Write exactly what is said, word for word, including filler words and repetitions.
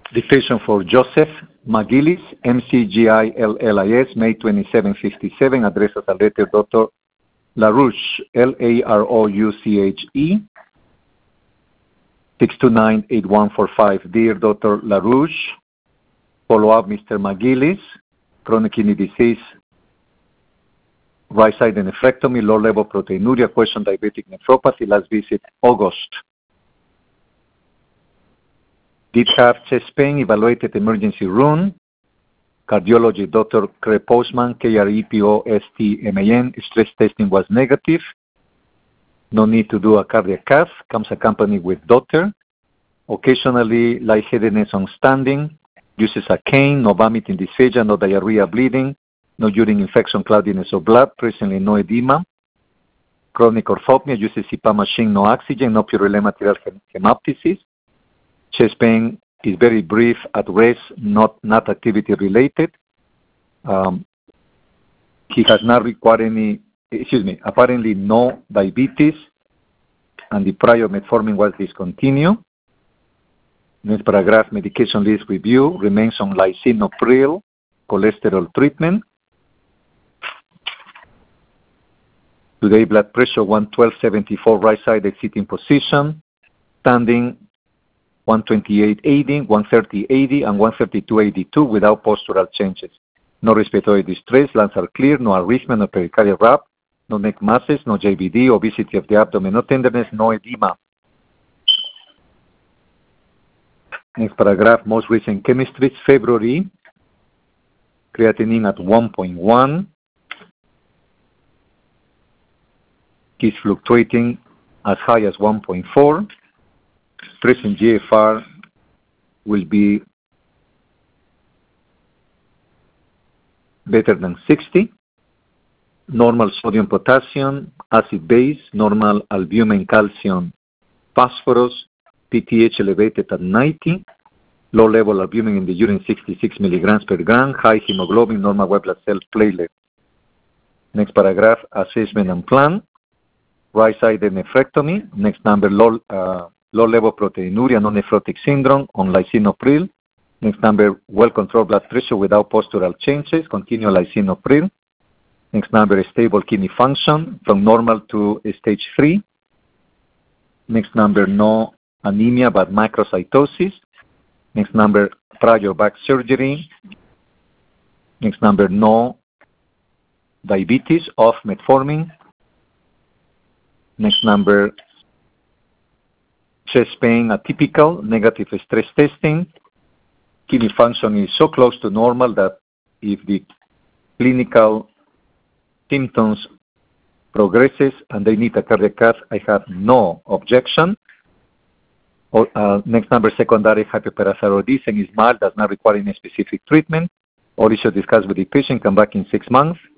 The patient for Joseph McGillis, M C G I L L I S, May twenty-seven fifty-seven, addressed as a letter Doctor LaRouche, L A R O U C H E, six two nine, eight one four five. Dear Doctor LaRouche, follow-up Mister McGillis, chronic kidney disease, right-side nephrectomy, low-level proteinuria, question diabetic nephropathy, last visit August. Did have chest pain, evaluated emergency room. Cardiology, Doctor Craig Postman, K R E P O S T M A N. Stress testing was negative. No need to do a cardiac cath. Comes accompanied with doctor. Occasionally lightheadedness on standing. Uses a cane. No vomiting, dysphagia. No diarrhea, bleeding. No urine infection, cloudiness of blood. Presently no edema. Chronic orthopnea. Uses C PAP machine. No oxygen. No purulent material hemoptysis. Chest pain is very brief, at rest, not, not activity related. Um, he has not required any, excuse me, apparently no diabetes, and the prior metformin was discontinued. Next paragraph, medication list review, remains on lisinopril, cholesterol treatment. Today, blood pressure one twelve seventy-four, right-sided sitting position, standing one twenty-eight eighty, one thirty eighty, and one thirty-two eighty-two without postural changes. No respiratory distress, lungs are clear, no arrhythmia, no pericardial rap, no neck masses, no J V D, obesity of the abdomen, no tenderness, no edema. Next paragraph, most recent chemistry, February, creatinine at one point one, is fluctuating as high as one point four. Present G F R will be better than sixty. Normal sodium potassium, acid base, normal albumin calcium, phosphorus, P T H elevated at ninety, low level albumin in the urine sixty-six milligrams per gram, high hemoglobin, normal white blood cell platelet. Next paragraph, assessment and plan. Right-sided nephrectomy. Next number, low, uh, low-level proteinuria, non-nephrotic syndrome on lisinopril. Next number, well-controlled blood pressure without postural changes, continue lisinopril. Next number, stable kidney function from normal to stage three. Next number, no anemia but macrocytosis. Next number, prior back surgery. Next number, no diabetes, off metformin. Next number, chest pain atypical, negative stress testing. Kidney function is so close to normal that if the clinical symptoms progresses and they need a cardiac cath, I have no objection. Or, uh, next number, secondary hyperparathyroidism is mild, does not require any specific treatment. Or you should discuss with the patient, come back in six months.